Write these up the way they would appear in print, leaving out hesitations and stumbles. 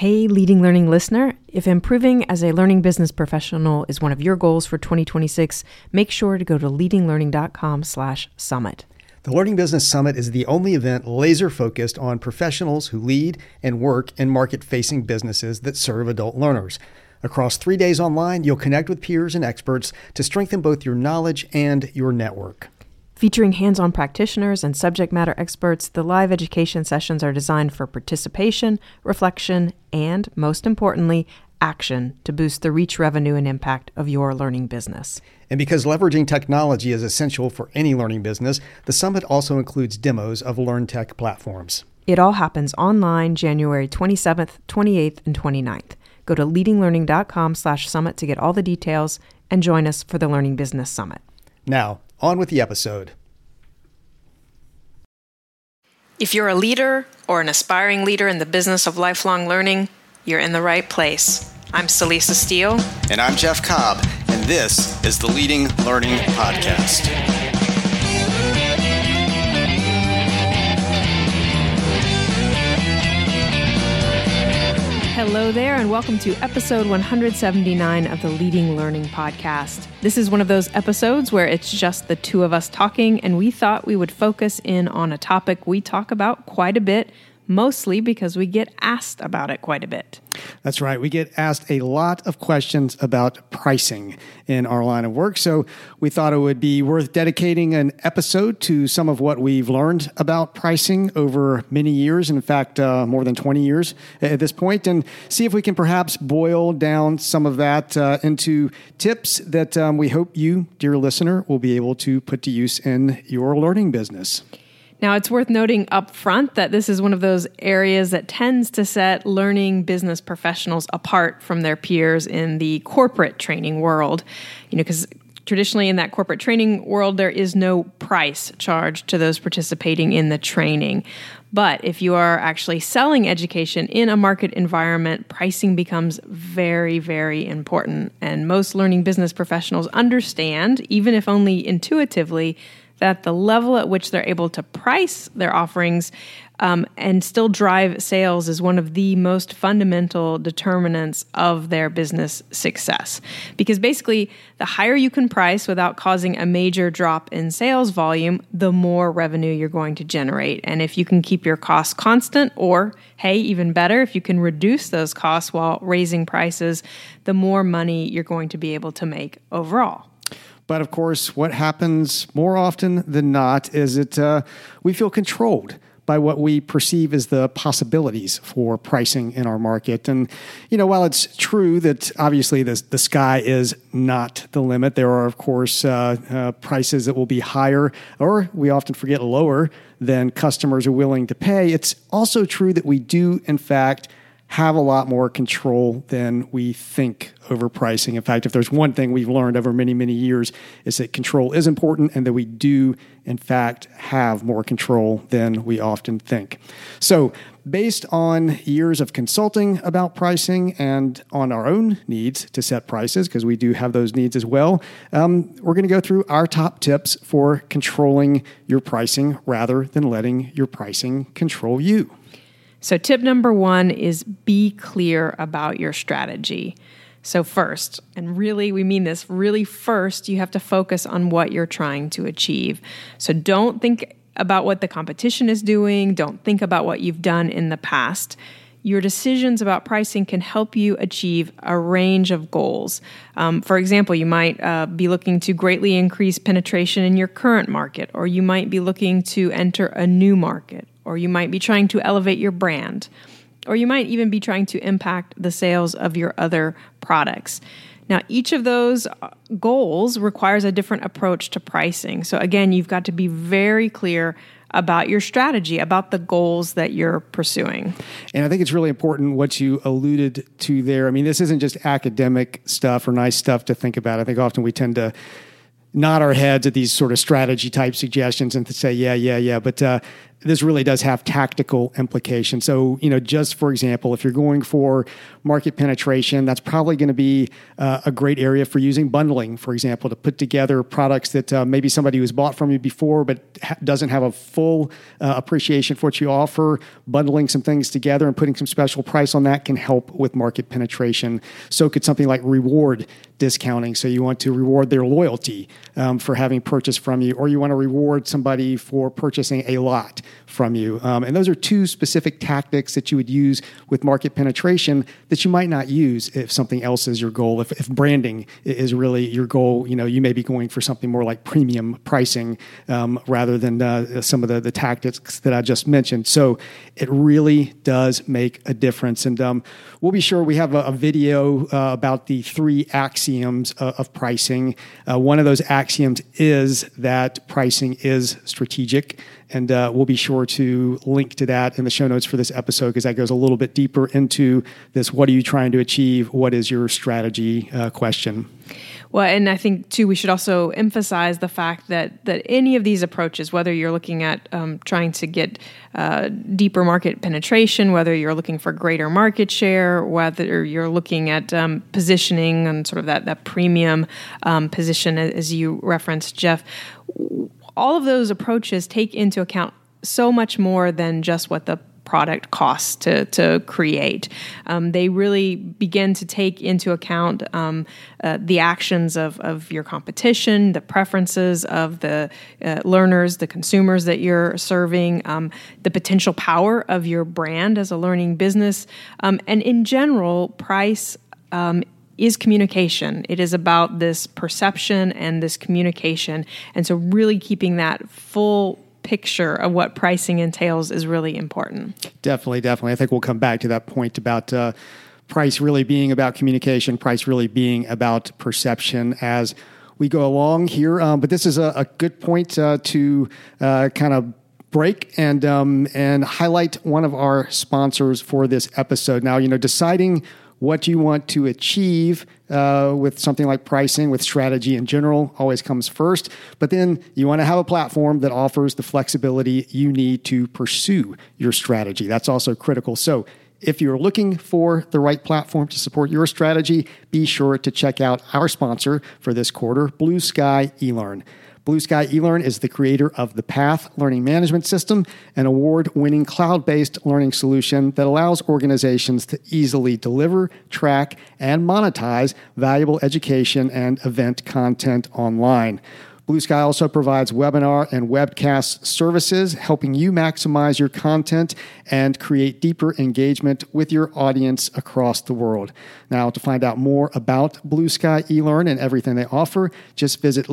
Hey, Leading Learning listener, if improving as a learning business professional is one of your goals for 2026, make sure to go to leadinglearning.com/summit. The Learning Business Summit is the only event laser-focused on professionals who lead and work in market-facing businesses that serve adult learners. Across 3 days online, you'll connect with peers and experts to strengthen both your knowledge and your network. Featuring hands-on practitioners and subject matter experts, the live education sessions are designed for participation, reflection, and, most importantly, action to boost the reach, revenue, and impact of your learning business. And because leveraging technology is essential for any learning business, the summit also includes demos of LearnTech platforms. It all happens online January 27th, 28th, and 29th. Go to leadinglearning.com/summit to get all the details and join us for the Learning Business Summit. Now, on with the episode. If you're a leader or an aspiring leader in the business of lifelong learning, you're in the right place. I'm Celisa Steele. And I'm Jeff Cobb, and this is the Leading Learning Podcast. Hello there, and welcome to episode 179 of the Leading Learning Podcast. This is one of those episodes where it's just the two of us talking, and we thought we would focus in on a topic we talk about quite a bit, mostly because we get asked about it quite a bit. That's right. We get asked a lot of questions about pricing in our line of work. So we thought it would be worth dedicating an episode to some of what we've learned about pricing over many years. In fact, more than 20 years at this point, and see if we can perhaps boil down some of that into tips that we hope you, dear listener, will be able to put to use in your learning business. Now, it's worth noting up front that this is one of those areas that tends to set learning business professionals apart from their peers in the corporate training world. Because traditionally in that corporate training world, there is no price charged to those participating in the training. But if you are actually selling education in a market environment, pricing becomes very, very important. And most learning business professionals understand, even if only intuitively, that the level at which they're able to price their offerings and still drive sales is one of the most fundamental determinants of their business success. Because basically, the higher you can price without causing a major drop in sales volume, the more revenue you're going to generate. And if you can keep your costs constant, or, hey, even better, if you can reduce those costs while raising prices, the more money you're going to be able to make overall. But of course, what happens more often than not is that we feel controlled by what we perceive as the possibilities for pricing in our market. And, while it's true that obviously the sky is not the limit, there are, of course, prices that will be higher, or we often forget lower, than customers are willing to pay. It's also true that we do, in fact, have a lot more control than we think over pricing. In fact, if there's one thing we've learned over many, many years, is that control is important and that we do, in fact, have more control than we often think. So based on years of consulting about pricing and on our own needs to set prices, because we do have those needs as well, we're going to go through our top tips for controlling your pricing rather than letting your pricing control you. So tip number one is be clear about your strategy. So first, and really we mean this, really first, you have to focus on what you're trying to achieve. So don't think about what the competition is doing. Don't think about what you've done in the past. Your decisions about pricing can help you achieve a range of goals. For example, you might be looking to greatly increase penetration in your current market, or you might be looking to enter a new market, or you might be trying to elevate your brand, or you might even be trying to impact the sales of your other products. Now, each of those goals requires a different approach to pricing. So again, you've got to be very clear about your strategy, about the goals that you're pursuing. And I think it's really important what you alluded to there. I mean, this isn't just academic stuff or nice stuff to think about. I think often we tend to nod our heads at these sort of strategy type suggestions and to say, yeah. But this really does have tactical implications. So, just for example, if you're going for market penetration, that's probably going to be a great area for using bundling, for example, to put together products that maybe somebody who's bought from you before but doesn't have a full appreciation for what you offer. Bundling some things together and putting some special price on that can help with market penetration. So could something like reward discounting. So you want to reward their loyalty for having purchased from you, or you want to reward somebody for purchasing a lot from you. And those are two specific tactics that you would use with market penetration that you might not use if something else is your goal. If branding is really your goal, you may be going for something more like premium pricing rather than some of the tactics that I just mentioned. So it really does make a difference. And we'll be sure we have a video about the 3 axioms of pricing. One of those axioms is that pricing is strategic. And we'll be sure to link to that in the show notes for this episode, because that goes a little bit deeper into this. What are you trying to achieve? What is your strategy question? Well, and I think, too, we should also emphasize the fact that any of these approaches, whether you're looking at trying to get deeper market penetration, whether you're looking for greater market share, whether you're looking at positioning and sort of that premium position, as you referenced, Jeff, all of those approaches take into account so much more than just what the product costs to create. They really begin to take into account the actions of your competition, the preferences of the learners, the consumers that you're serving, the potential power of your brand as a learning business. And in general, price is communication. It is about this perception and this communication. And so really keeping that full picture of what pricing entails is really important. Definitely. I think we'll come back to that point about price really being about communication, price really being about perception as we go along here. But this is a good point to kind of break and highlight one of our sponsors for this episode. Now, deciding what you want to achieve with something like pricing, with strategy in general, always comes first. But then you want to have a platform that offers the flexibility you need to pursue your strategy. That's also critical. So if you're looking for the right platform to support your strategy, be sure to check out our sponsor for this quarter, Blue Sky eLearn. Blue Sky eLearn is the creator of the Path Learning Management System, an award-winning cloud-based learning solution that allows organizations to easily deliver, track, and monetize valuable education and event content online. Blue Sky also provides webinar and webcast services, helping you maximize your content and create deeper engagement with your audience across the world. Now, to find out more about Blue Sky eLearn and everything they offer, just visit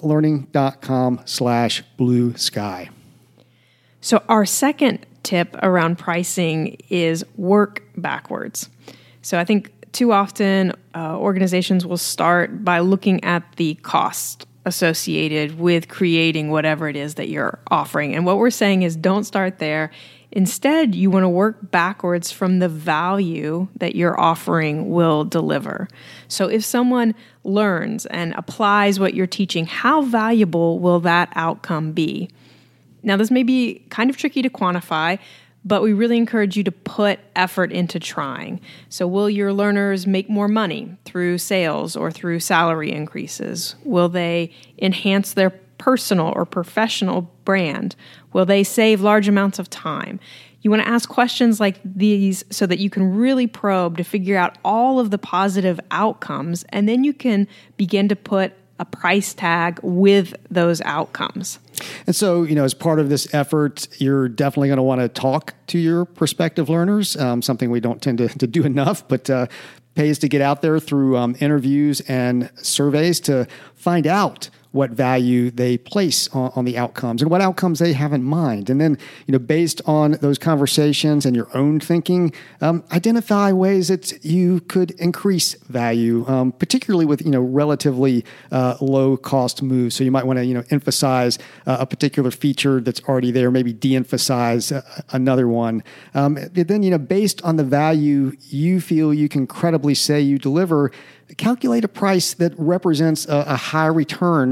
leadinglearning.com/Blue Sky. So our second tip around pricing is work backwards. So I think too often organizations will start by looking at the cost associated with creating whatever it is that you're offering. And what we're saying is don't start there. Instead, you want to work backwards from the value that your offering will deliver. So if someone learns and applies what you're teaching, how valuable will that outcome be? Now, this may be kind of tricky to quantify, but we really encourage you to put effort into trying. So will your learners make more money through sales or through salary increases? Will they enhance their personal or professional brand? Will they save large amounts of time? You want to ask questions like these so that you can really probe to figure out all of the positive outcomes, and then you can begin to put a price tag with those outcomes. And so, as part of this effort, you're definitely going to want to talk to your prospective learners, something we don't tend to do enough, but pays to get out there through interviews and surveys to find out what value they place on the outcomes and what outcomes they have in mind. And then, based on those conversations and your own thinking, identify ways that you could increase value, particularly with, relatively low cost moves. So you might want to, emphasize a particular feature that's already there, maybe de-emphasize another one. Then, based on the value you feel you can credibly say you deliver, calculate a price that represents a high return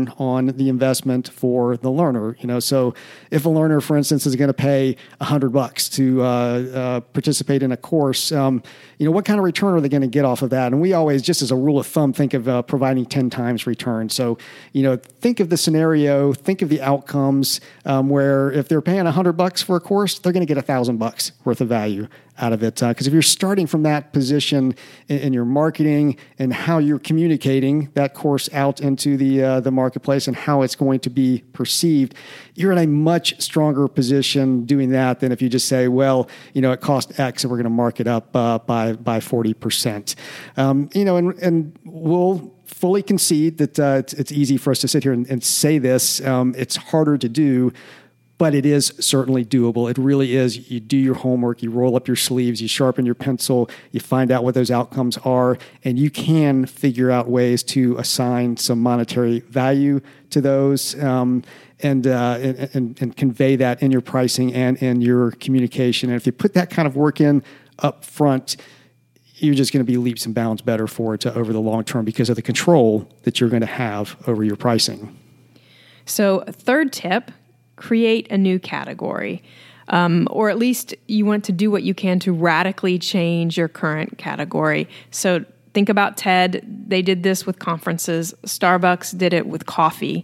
return on the investment for the learner. So if a learner, for instance, is going to pay $100 to participate in a course, what kind of return are they going to get off of that? And we always, just as a rule of thumb, think of providing 10 times return. So, think of the scenario, think of the outcomes where if they're paying $100 for a course, they're going to get $1,000 worth of value out of it. Because if you're starting from that position in your marketing and how you're communicating that course out into the marketplace and how it's going to be perceived, you're in a much stronger position doing that than if you just say, well, it cost X and we're going to mark it up by 40%. And we'll fully concede that it's easy for us to sit here and say this. It's harder to do, but it is certainly doable. It really is. You do your homework, you roll up your sleeves, you sharpen your pencil, you find out what those outcomes are, and you can figure out ways to assign some monetary value to those and convey that in your pricing and in your communication. And if you put that kind of work in up front, you're just going to be leaps and bounds better for it over the long term because of the control that you're going to have over your pricing. So, third tip, create a new category, or at least you want to do what you can to radically change your current category. So think about TED. They did this with conferences. Starbucks did it with coffee.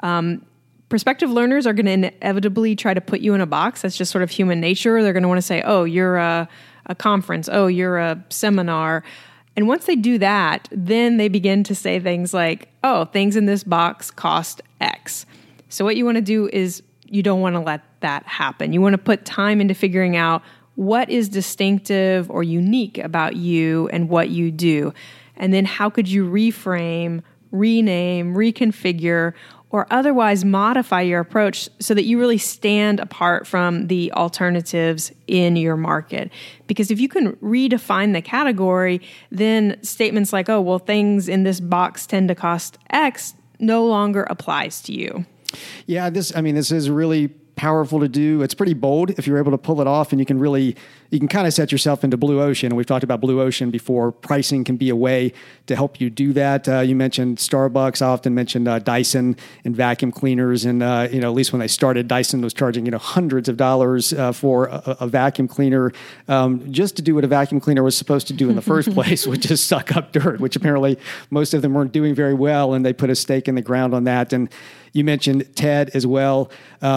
Prospective learners are going to inevitably try to put you in a box. That's just sort of human nature. They're going to want to say, oh, you're a conference. Oh, you're a seminar. And once they do that, then they begin to say things like, oh, things in this box cost X. So what you want to do is you don't want to let that happen. You want to put time into figuring out what is distinctive or unique about you and what you do. And then how could you reframe, rename, reconfigure, or otherwise modify your approach so that you really stand apart from the alternatives in your market. Because if you can redefine the category, then statements like, oh, well, things in this box tend to cost X no longer applies to you. Yeah, this is really powerful to do. It's pretty bold if you're able to pull it off, and you can kind of set yourself into blue ocean. We've talked about blue ocean before. Pricing can be a way to help you do that. You mentioned Starbucks. I often mentioned Dyson and vacuum cleaners. And, at least when they started, Dyson was charging, hundreds of dollars for a vacuum cleaner just to do what a vacuum cleaner was supposed to do in the first place, which is suck up dirt, which apparently most of them weren't doing very well. And they put a stake in the ground on that. And you mentioned TED as well.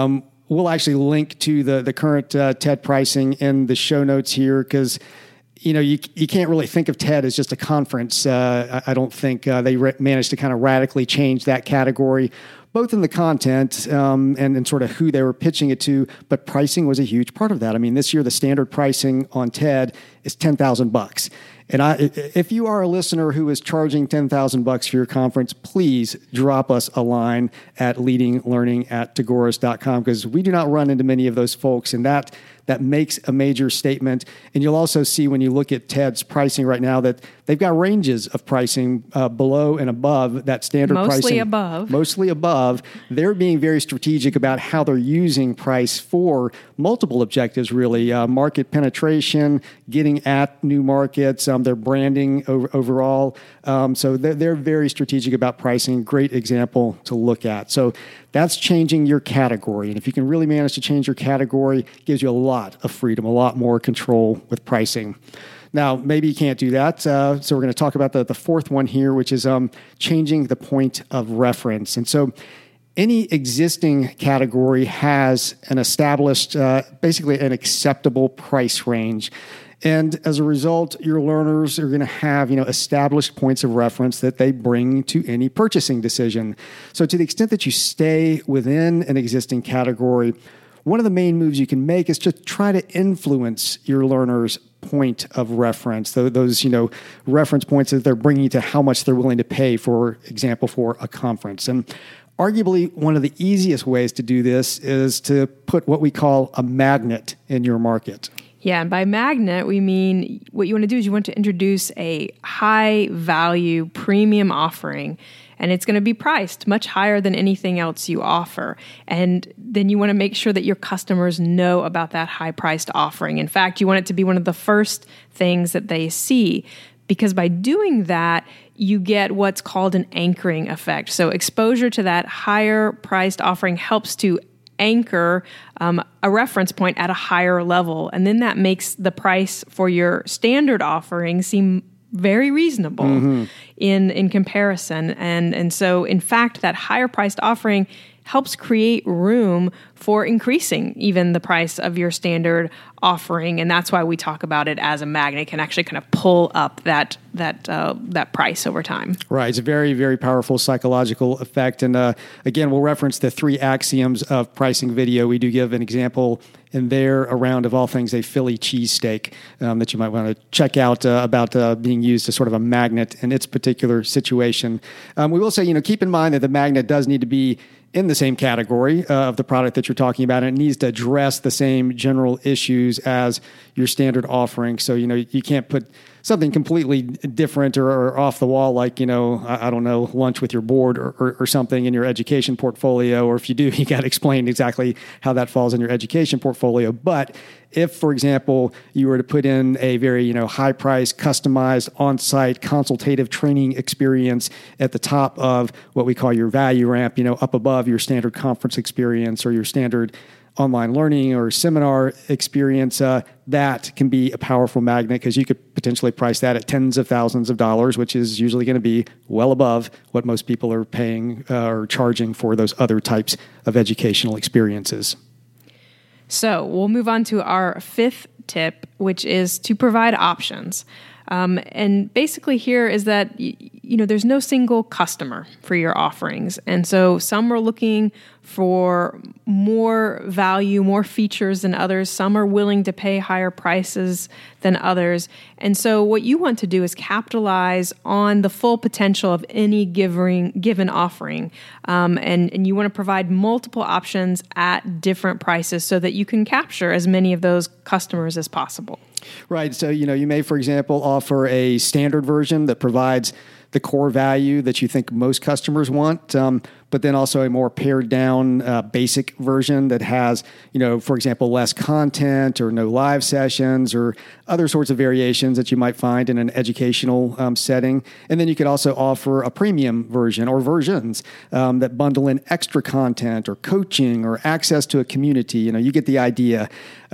We'll actually link to the current TED pricing in the show notes here because, you can't really think of TED as just a conference. I don't think they managed to kind of radically change that category, both in the content and sort of who they were pitching it to, but pricing was a huge part of that. I mean, this year the standard pricing on TED is $10,000. And if you are a listener who is charging $10,000 for your conference, please drop us a line at leadinglearning@tagoras.com because we do not run into many of those folks, and that makes a major statement. And you'll also see when you look at TED's pricing right now that they've got ranges of pricing below and above that standard pricing. Mostly above. They're being very strategic about how they're using price for multiple objectives, really. Market penetration, getting at new markets, their branding overall. So they're very strategic about pricing. Great example to look at. So that's changing your category. And if you can really manage to change your category, it gives you a lot of freedom, a lot more control with pricing. Now, maybe you can't do that. So we're going to talk about the fourth one here, which is changing the point of reference. And so any existing category has an established, basically an acceptable price range. And as a result, your learners are going to have, established points of reference that they bring to any purchasing decision. So to the extent that you stay within an existing category, one of the main moves you can make is to try to influence your learners' point of reference, those, reference points that they're bringing to how much they're willing to pay, for example, for a conference. And arguably, one of the easiest ways to do this is to put what we call a magnet in your market. Yeah, and by magnet, we mean what you want to do is you want to introduce a high-value premium offering, and it's going to be priced much higher than anything else you offer. And then you want to make sure that your customers know about that high-priced offering. In fact, you want it to be one of the first things that they see, because by doing that, you get what's called an anchoring effect. So exposure to that higher priced offering helps to anchor a reference point at a higher level. And then that makes the price for your standard offering seem very reasonable in comparison. And so, in fact, that higher priced offering helps create room for increasing even the price of your standard offering. And that's why we talk about it as a magnet. It can actually kind of pull up that price over time. Right. It's a very, very powerful psychological effect. And again, we'll reference the 3 axioms of pricing video. We do give an example in there around, of all things, a Philly cheesesteak that you might want to check out about being used as sort of a magnet in its particular situation. We will say, keep in mind that the magnet does need to be in the same category of the product that you're talking about, and it needs to address the same general issues as your standard offering. So, you can't put something completely different or off the wall, like, I don't know, lunch with your board or something in your education portfolio. Or if you do, you got to explain exactly how that falls in your education portfolio. But if, for example, you were to put in a very, high price, customized, on-site, consultative training experience at the top of what we call your value ramp, up above your standard conference experience or your standard online learning or seminar experience, that can be a powerful magnet, because you could potentially price that at tens of thousands of dollars, which is usually going to be well above what most people are paying or charging for those other types of educational experiences. So we'll move on to our 5th tip, which is to provide options. And basically here is that, there's no single customer for your offerings. And so some are looking for more value, more features than others. Some are willing to pay higher prices than others. And so what you want to do is capitalize on the full potential of any given offering. And you want to provide multiple options at different prices so that you can capture as many of those customers as possible. Right. So, you may, for example, offer a standard version that provides the core value that you think most customers want, but then also a more pared down basic version that has, for example, less content or no live sessions or other sorts of variations that you might find in an educational setting. And then you could also offer a premium version or versions that bundle in extra content or coaching or access to a community. You get the idea.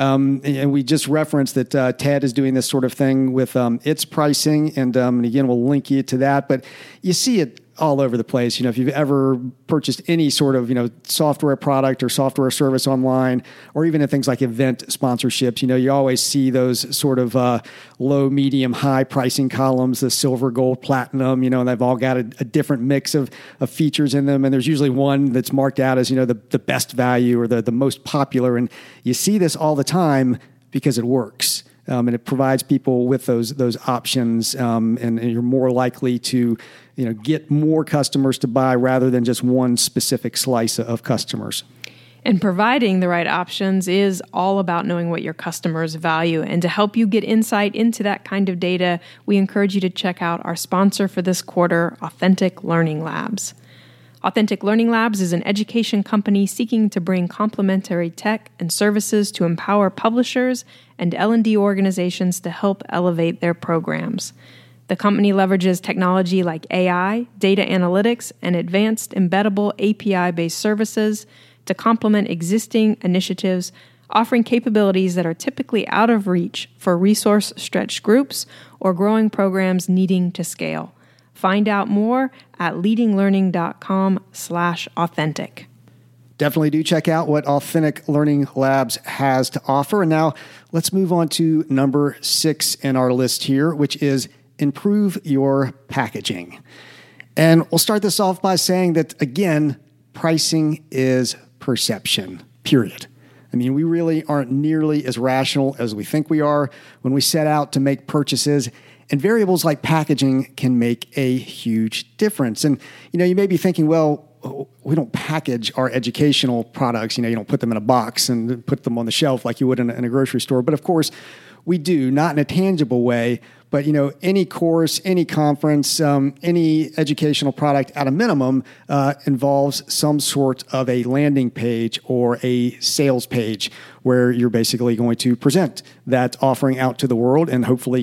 And we just referenced that TED is doing this sort of thing with its pricing. And again, we'll link you to that. But you see it all over the place. If you've ever purchased any sort of, software product or software service online, or even in things like event sponsorships, you always see those sort of low, medium, high pricing columns, the silver, gold, platinum, and they've all got a different mix of features in them. And there's usually one that's marked out as, the best value or the most popular. And you see this all the time because it works. And it provides people with those options, and you're more likely to, get more customers to buy rather than just one specific slice of customers. And providing the right options is all about knowing what your customers value. And to help you get insight into that kind of data, we encourage you to check out our sponsor for this quarter, Authentic Learning Labs. Authentic Learning Labs is an education company seeking to bring complementary tech and services to empower publishers and L&D organizations to help elevate their programs. The company leverages technology like AI, data analytics, and advanced embeddable API-based services to complement existing initiatives, offering capabilities that are typically out of reach for resource-stretched groups or growing programs needing to scale. Find out more at leadinglearning.com/authentic. Definitely do check out what Authentic Learning Labs has to offer. And now let's move on to number 6 in our list here, which is improve your packaging. And we'll start this off by saying that, again, pricing is perception, period. I mean, we really aren't nearly as rational as we think we are when we set out to make purchases. And variables like packaging can make a huge difference. And, you may be thinking, well, we don't package our educational products. You don't put them in a box and put them on the shelf like you would in a grocery store. But of course, we do, not in a tangible way. But, any course, any conference, any educational product at a minimum involves some sort of a landing page or a sales page where you're basically going to present that offering out to the world and hopefully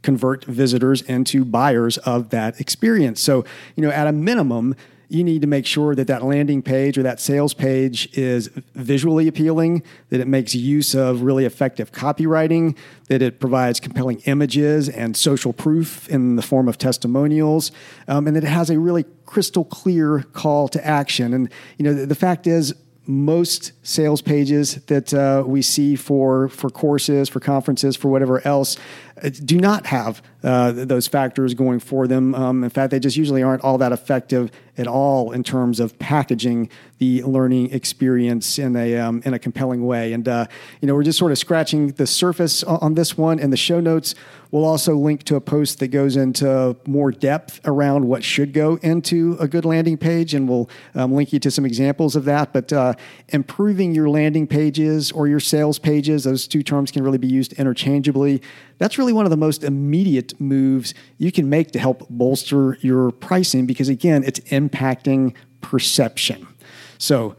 convert visitors into buyers of that experience. So, at a minimum, you need to make sure that landing page or that sales page is visually appealing, that it makes use of really effective copywriting, that it provides compelling images and social proof in the form of testimonials, and that it has a really crystal clear call to action. And, the fact is, most sales pages that we see for courses, for conferences, for whatever else, do not have those factors going for them. In fact, they just usually aren't all that effective at all in terms of packaging the learning experience in a compelling way. And we're just sort of scratching the surface on this one. In the show notes, we'll also link to a post that goes into more depth around what should go into a good landing page, and we'll link you to some examples of that. But improving your landing pages or your sales pages, those two terms can really be used interchangeably. That's really one of the most immediate moves you can make to help bolster your pricing because, again, it's impacting perception. So,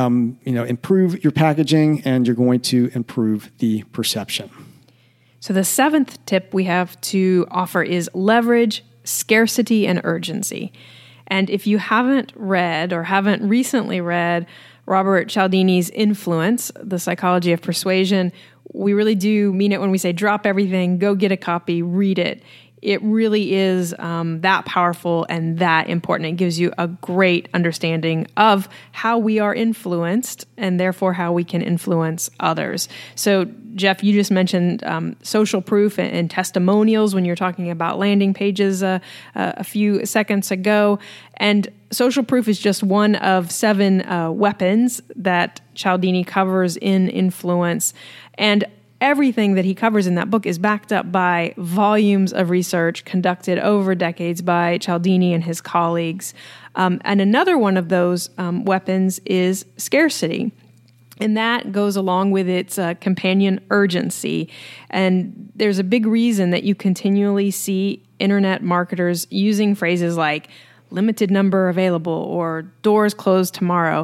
improve your packaging and you're going to improve the perception. So the seventh tip we have to offer is leverage scarcity and urgency. And if you haven't read or haven't recently read Robert Cialdini's Influence, The Psychology of Persuasion, we really do mean it when we say drop everything, go get a copy, read it. It really is that powerful and that important. It gives you a great understanding of how we are influenced and therefore how we can influence others. So, Jeff, you just mentioned social proof and testimonials when you're talking about landing pages a few seconds ago. And social proof is just one of 7 weapons that Cialdini covers in Influence. And everything that he covers in that book is backed up by volumes of research conducted over decades by Cialdini and his colleagues. And another one of those weapons is scarcity. And that goes along with its companion urgency. And there's a big reason that you continually see internet marketers using phrases like limited number available or doors closed tomorrow.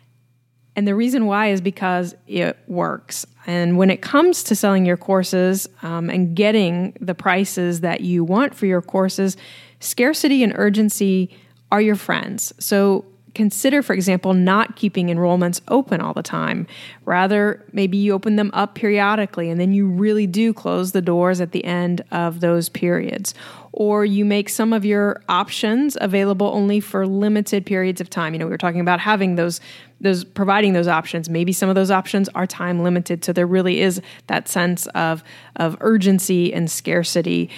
And the reason why is because it works. And when it comes to selling your courses and getting the prices that you want for your courses, scarcity and urgency are your friends. So consider, for example, not keeping enrollments open all the time. Rather, maybe you open them up periodically and then you really do close the doors at the end of those periods. Or you make some of your options available only for limited periods of time. We were talking about having those providing those options. Maybe some of those options are time limited. So there really is that sense of urgency and scarcity.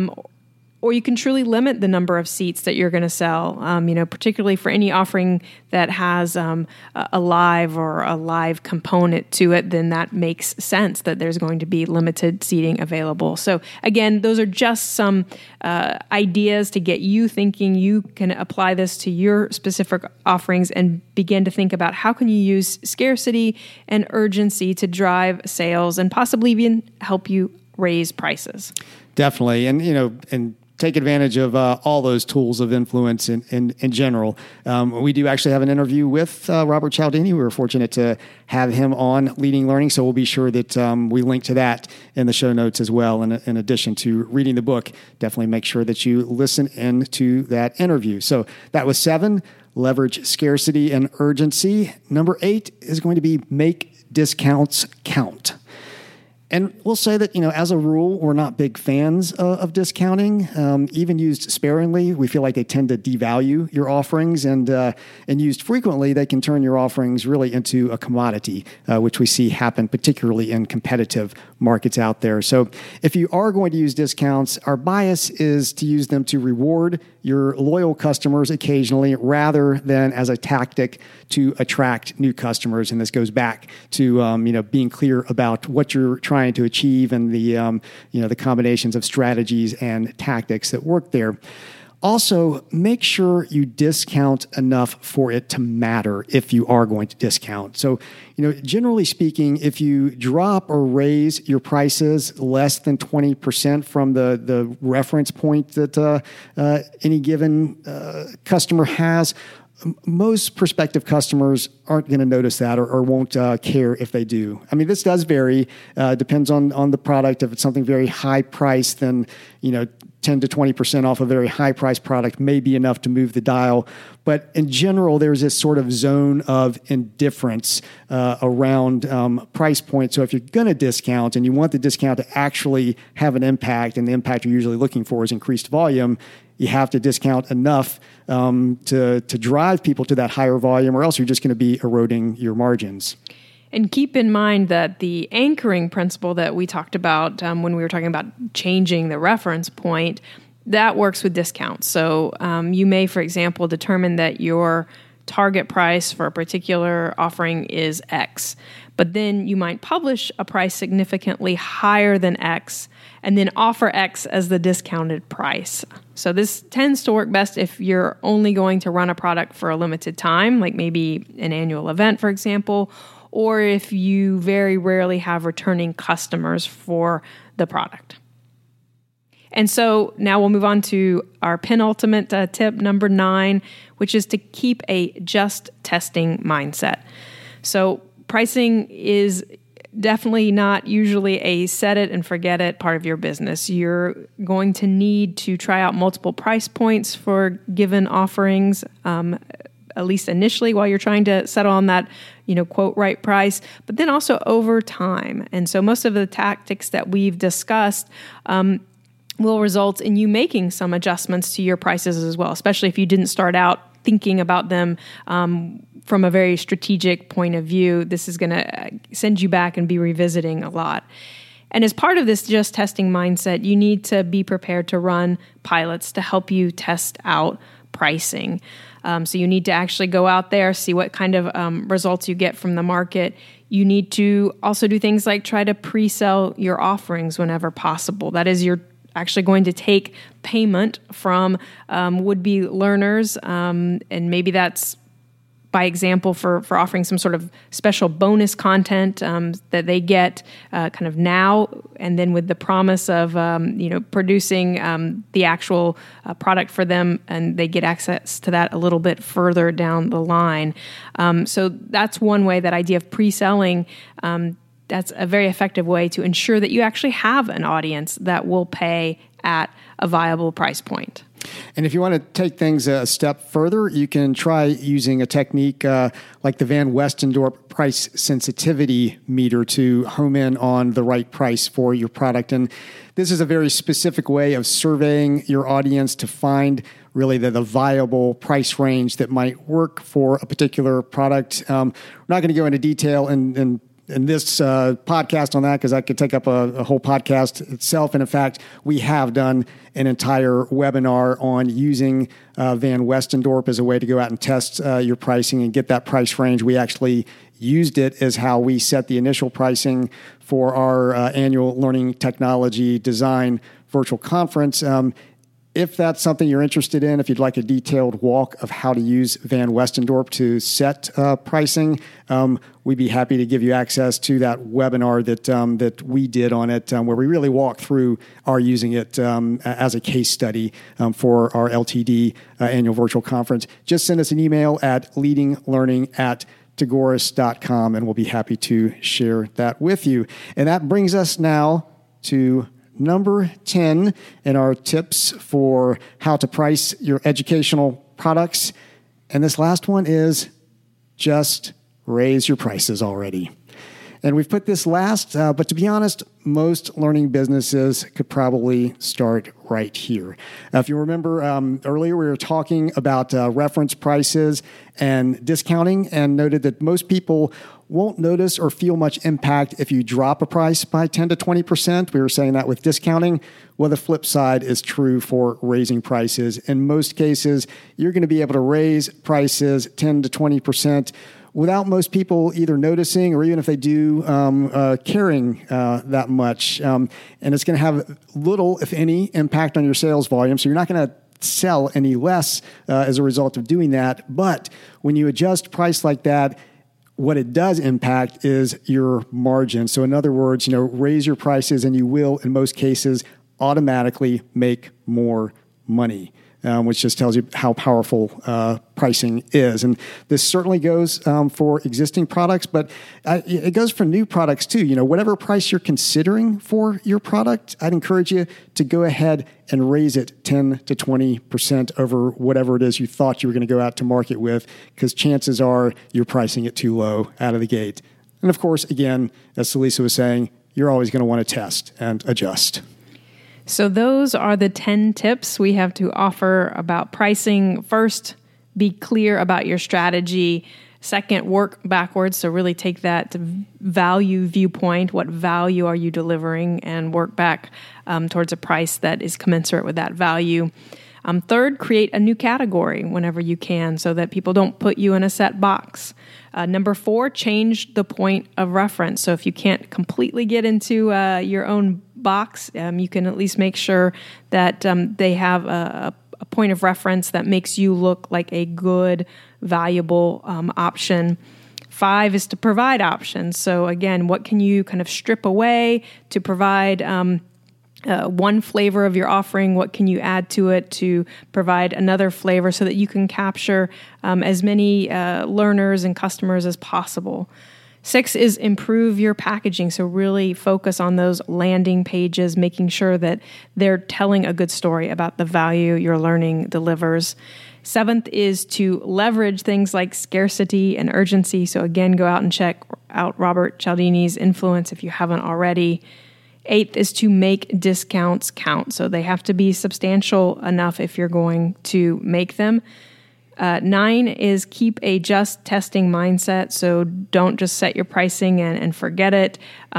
Or you can truly limit the number of seats that you're going to sell, particularly for any offering that has a live component to it, then that makes sense that there's going to be limited seating available. So again, those are just some ideas to get you thinking. You can apply this to your specific offerings and begin to think about how can you use scarcity and urgency to drive sales and possibly even help you raise prices. Definitely. And take advantage of all those tools of influence in general. We do actually have an interview with Robert Cialdini. We were fortunate to have him on Leading Learning, so we'll be sure that we link to that in the show notes as well. In addition to reading the book, definitely make sure that you listen in to that interview. So that was 7, leverage scarcity and urgency. Number 8 is going to be make discounts count. And we'll say that, as a rule, we're not big fans of discounting. Even used sparingly, we feel like they tend to devalue your offerings. And used frequently, they can turn your offerings really into a commodity, which we see happen particularly in competitive markets out there. So if you are going to use discounts, our bias is to use them to reward your loyal customers occasionally rather than as a tactic to attract new customers. And this goes back to being clear about what you're trying to achieve and the combinations of strategies and tactics that work there. Also, make sure you discount enough for it to matter if you are going to discount. So, generally speaking, if you drop or raise your prices less than 20% from the reference point that any given customer has, most prospective customers aren't going to notice that or won't care if they do. I mean, this does vary. Depends on the product. If it's something very high priced, then 10 to 20% off a very high priced product may be enough to move the dial. But in general, there's this sort of zone of indifference around price point. So if you're going to discount and you want the discount to actually have an impact, and the impact you're usually looking for is increased volume, you have to discount enough to drive people to that higher volume, or else you're just going to be eroding your margins. And keep in mind that the anchoring principle that we talked about when we were talking about changing the reference point, that works with discounts. So you may, for example, determine that your target price for a particular offering is X, but then you might publish a price significantly higher than X and then offer X as the discounted price. So this tends to work best if you're only going to run a product for a limited time, like maybe an annual event, for example, or if you very rarely have returning customers for the product. And so now we'll move on to our penultimate tip, number 9, which is to keep a just testing mindset. So pricing is definitely not usually a set it and forget it part of your business. You're going to need to try out multiple price points for given offerings, at least initially while you're trying to settle on that, quote, right price, but then also over time. And so most of the tactics that we've discussed will result in you making some adjustments to your prices as well, especially if you didn't start out thinking about them from a very strategic point of view. This is going to send you back and be revisiting a lot. And as part of this just testing mindset, you need to be prepared to run pilots to help you test out pricing. So you need to actually go out there, see what kind of results you get from the market. You need to also do things like try to pre-sell your offerings whenever possible. That is, you're actually going to take payment from would-be learners, and maybe that's by example for offering some sort of special bonus content that they get kind of now, and then with the promise of producing the actual product for them, and they get access to that a little bit further down the line. So that's one way, that idea of pre-selling. That's a very effective way to ensure that you actually have an audience that will pay at a viable price point. And if you want to take things a step further, you can try using a technique like the Van Westendorp price sensitivity meter to home in on the right price for your product. And this is a very specific way of surveying your audience to find really the viable price range that might work for a particular product. We're not going to go into detail in this podcast on that, because that could take up a whole podcast itself. And in fact, we have done an entire webinar on using Van Westendorp as a way to go out and test your pricing and get that price range. We actually used it as how we set the initial pricing for our annual Learning Technology Design virtual conference. If that's something you're interested in, if you'd like a detailed walk of how to use Van Westendorp to set pricing, we'd be happy to give you access to that webinar that we did on it, where we really walk through our using it as a case study for our LTD annual virtual conference. Just send us an email at leadinglearning@tagoras.com, and we'll be happy to share that with you. And that brings us now to number 10 in our tips for how to price your educational products. And this last one is just raise your prices already. And we've put this last, but to be honest, most learning businesses could probably start right here. If you remember earlier, we were talking about reference prices and discounting, and noted that most people won't notice or feel much impact if you drop a price by 10 to 20%. We were saying that with discounting. Well, the flip side is true for raising prices. In most cases, you're going to be able to raise prices 10 to 20% without most people either noticing, or even if they do, caring that much. And it's going to have little, if any, impact on your sales volume. So you're not going to sell any less as a result of doing that. But when you adjust price like that, what it does impact is your margin. So in other words, raise your prices and you will, in most cases, automatically make more money. which just tells you how powerful pricing is. And this certainly goes for existing products, but it goes for new products too. Whatever price you're considering for your product, I'd encourage you to go ahead and raise it 10 to 20% over whatever it is you thought you were going to go out to market with, because chances are you're pricing it too low out of the gate. And of course, again, as Celisa was saying, you're always going to want to test and adjust. So those are the 10 tips we have to offer about pricing. First, be clear about your strategy. Second, work backwards. So really take that value viewpoint. What value are you delivering? And work back towards a price that is commensurate with that value. Third, create a new category whenever you can so that people don't put you in a set box. Number 4, change the point of reference. So if you can't completely get into your own box, you can at least make sure that they have a point of reference that makes you look like a good, valuable option. 5 is to provide options. So again, what can you kind of strip away to provide one flavor of your offering? What can you add to it to provide another flavor so that you can capture as many learners and customers as possible? 6 is improve your packaging. So really focus on those landing pages, making sure that they're telling a good story about the value your learning delivers. 7th is to leverage things like scarcity and urgency. So again, go out and check out Robert Cialdini's influence if you haven't already. 8th is to make discounts count. So they have to be substantial enough if you're going to make them. 9 is keep a just testing mindset. So don't just set your pricing and forget it.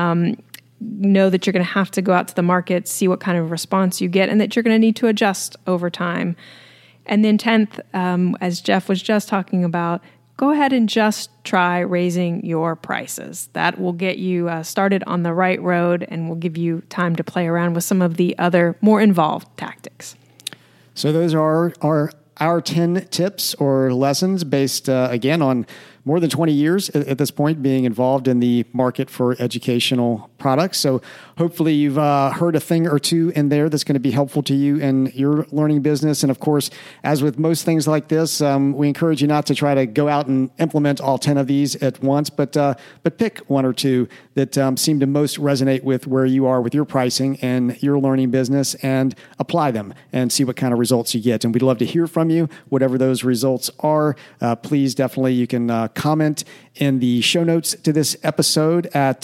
Know that you're going to have to go out to the market, see what kind of response you get, and that you're going to need to adjust over time. And then 10th, as Jeff was just talking about, go ahead and just try raising your prices. That will get you started on the right road and will give you time to play around with some of the other more involved tactics. So those are our 10 tips or lessons based, again, on more than 20 years at this point being involved in the market for educational products. So hopefully you've heard a thing or two in there that's going to be helpful to you in your learning business. And of course, as with most things like this, we encourage you not to try to go out and implement all 10 of these at once, but pick one or two that seem to most resonate with where you are with your pricing and your learning business and apply them and see what kind of results you get. And we'd love to hear from you, whatever those results are. Please definitely, you can comment in the show notes to this episode at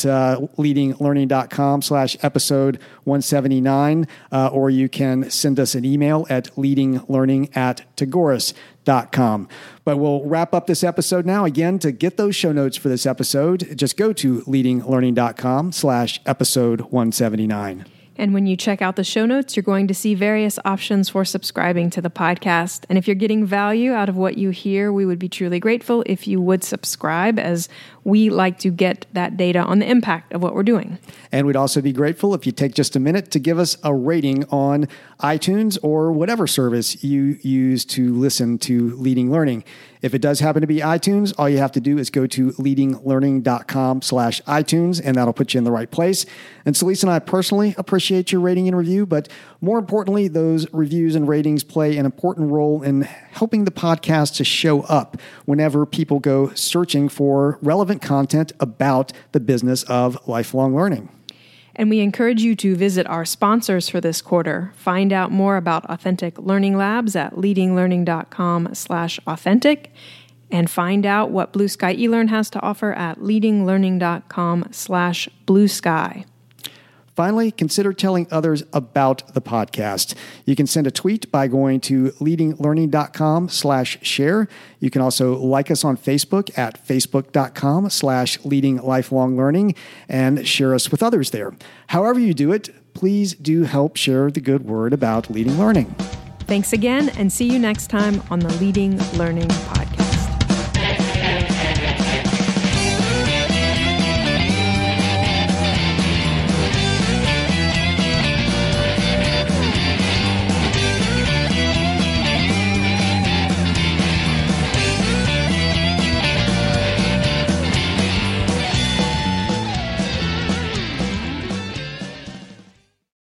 leadinglearning.com/episode 179, or you can send us an email at leadinglearning@tagoras.com. But we'll wrap up this episode now. Again, to get those show notes for this episode, just go to leadinglearning.com/episode 179. And when you check out the show notes, you're going to see various options for subscribing to the podcast. And if you're getting value out of what you hear, we would be truly grateful if you would subscribe, as we like to get that data on the impact of what we're doing. And we'd also be grateful if you take just a minute to give us a rating on iTunes or whatever service you use to listen to Leading Learning. If it does happen to be iTunes, all you have to do is go to leadinglearning.com/iTunes, and that'll put you in the right place. And Celisa and I personally appreciate your rating and review, but more importantly, those reviews and ratings play an important role in helping the podcast to show up whenever people go searching for relevant content about the business of lifelong learning. And we encourage you to visit our sponsors for this quarter. Find out more about Authentic Learning Labs at leadinglearning.com/authentic, and find out what Blue Sky eLearn has to offer at leadinglearning.com/bluesky. Finally, consider telling others about the podcast. You can send a tweet by going to leadinglearning.com/share. You can also like us on Facebook at facebook.com/leadinglifelonglearning and share us with others there. However you do it, please do help share the good word about Leading Learning. Thanks again, and see you next time on the Leading Learning Podcast.